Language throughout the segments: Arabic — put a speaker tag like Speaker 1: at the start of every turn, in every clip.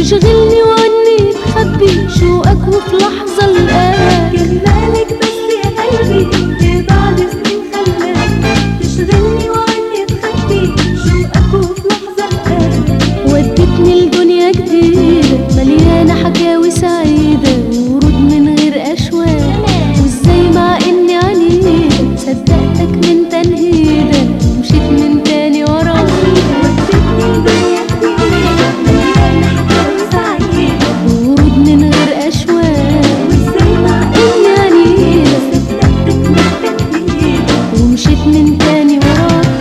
Speaker 1: تشغلني وعني تخبي شوقك وفي لحظة الآن
Speaker 2: جمالك بس يا قلبي بعد سنين خلاك تشغلني وعني تخبي شوقك وفي لحظة الآن.
Speaker 1: ودتني لدنيا جديدة مليانة حكاوي سعيدة ورود من غير أشواق، وازاي مع إني عنيدة صدقتك من تنهيدة ومشيت من تاني وراك.
Speaker 2: ودتني لدنيا جديدة مليانة حكاوي سعيدة
Speaker 1: ورود من غير أشواق،
Speaker 2: وازاي مع
Speaker 1: إني عنيدة
Speaker 2: صدقتك من تنهيدة
Speaker 1: ومشيت من تاني وراك.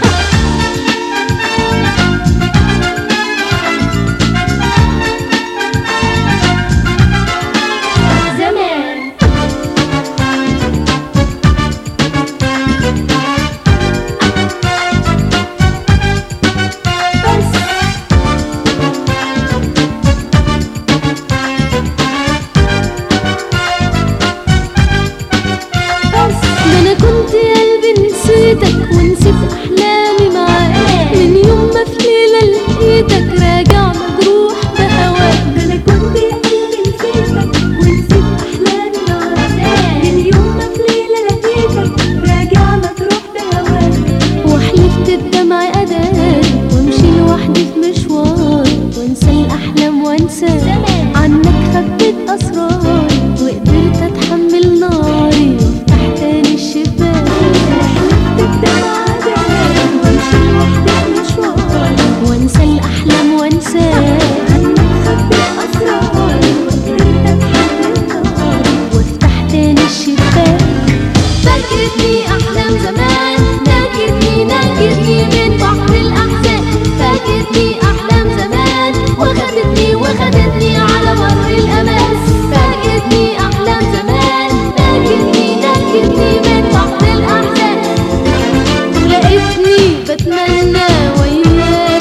Speaker 1: أنا كنت قلبي نسيتك ونسيت أحلامي معاك، من يوم ما في ليلة لقيتك راجع مجروح بهواك.
Speaker 2: أنا كنت قلبي نسيتك ونسيت أحلامي معاك، من يوم ما في ليلة لقيتك راجع مجروح بهواك.
Speaker 1: وحلفت الدمع أداري وامشي لوحدي في مشوار وانسى الأحلام وانسى عنك خبيت أسراري وقدرت أتحمل ناري وافتح تاني الشباك.
Speaker 2: حلفت الدمع أداري وامشي لوحدي في مشوار
Speaker 1: وانسى الأحلام وانسى
Speaker 2: عنك خبيت أسراري وقدرت أتحمل ناري
Speaker 1: وافتح تاني الشباك.
Speaker 2: فاكرتني أحلام زمان، ناكرتني من بحر الأحزان. فاكرتني أحلام زمان وخدتني على بر الأمان. فاكرتني أحلام زمان، ناكرتني من بحر الأحزان.
Speaker 1: ولقيتني بتمنى وياك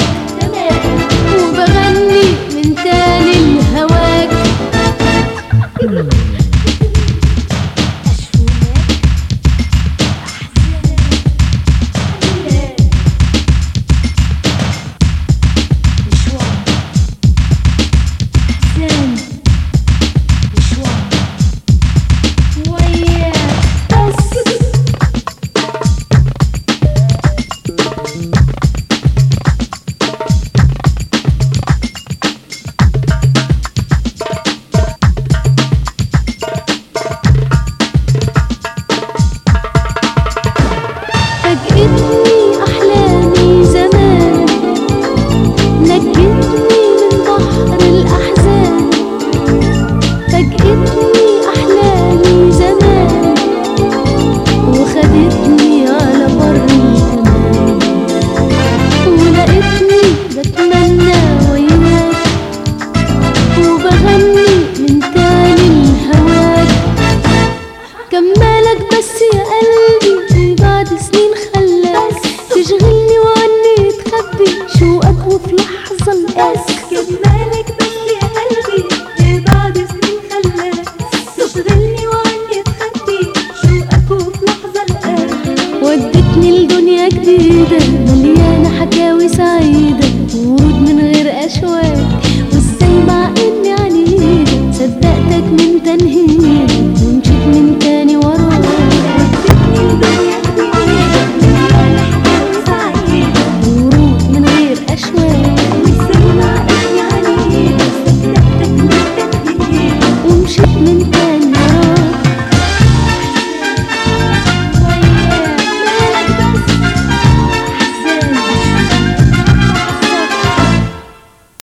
Speaker 1: وبغني من تاني لهواك. فاجأتني أحلامي زمان، نجتني من بحر الأحزان. فاجأتني أحلامي زمان وخدتني على بر الأمان. ولقيتني بتمنى وياك وبغني من تاني لهواك. كمالك بس يا قلبي بعد سنين خلاك تشغلني وعني تخبي شوقك وفي لحظة القاس.
Speaker 2: جمالك بس يا قلبي بعد سنين خلاك تشغلني وعني تخبي شوقك وفي لحظة الآن.
Speaker 1: ودتني لدنيا جديدة مليانة حكاوي سعيدة